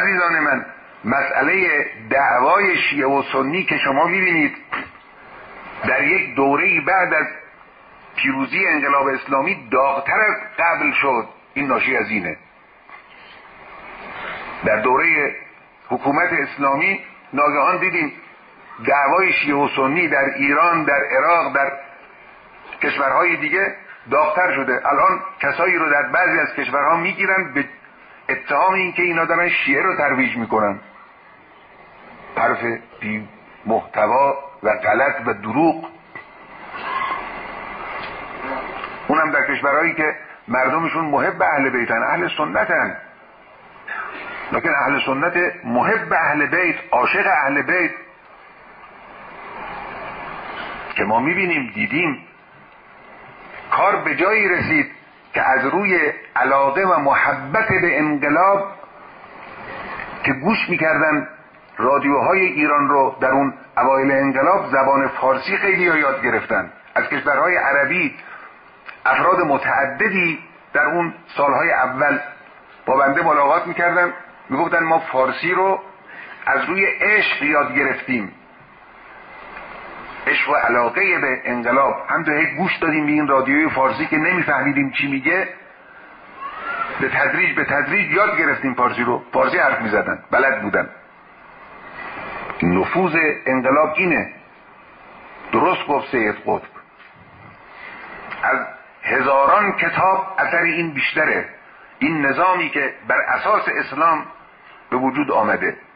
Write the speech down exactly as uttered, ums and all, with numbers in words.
عزیزان من، مسئله دعوای شیعه و سنی که شما می‌بینید در یک دوره‌ای بعد از پیروزی انقلاب اسلامی داغ‌تر از قبل شد، این ناشی از اینه. در دوره حکومت اسلامی ناگهان دیدیم دعوای شیعه و سنی در ایران، در عراق، در کشورهای دیگه داغ‌تر شده. الان کسایی رو در بعضی از کشورها میگیرن به اتهام این که اینا دارن شیعه رو ترویج میکنن. حرف بی محتوا و غلط و دروغ، اونم در کشورهایی که مردمشون محب اهل بیتن، اهل سنتن، لکن اهل سنت محب اهل بیت، عاشق اهل بیت که ما میبینیم دیدیم کار به جایی رسید که از روی علاقه و محبت به انقلاب که گوش میکردن رادیوهای ایران رو در اون اوایل انقلاب، زبان فارسی خیلی ها یاد گرفتن. از کشورهای عربی افراد متعددی در اون سالهای اول با بنده ملاقات میکردن، میگفتن ما فارسی رو از روی عشق یاد گرفتیم، عشق و علاقه به انقلاب. هم تا هی گوش دادیم به این رادیوی فارسی که نمیفهمیدیم چی میگه، به تدریج به تدریج یاد گرفتیم فارسی رو، فارسی حرف میزدن، بلد بودن. نفوذ انقلاب اینه. درست گفت سید قطب، از هزاران کتاب اثر این بیشتره. این نظامی که بر اساس اسلام به وجود آمده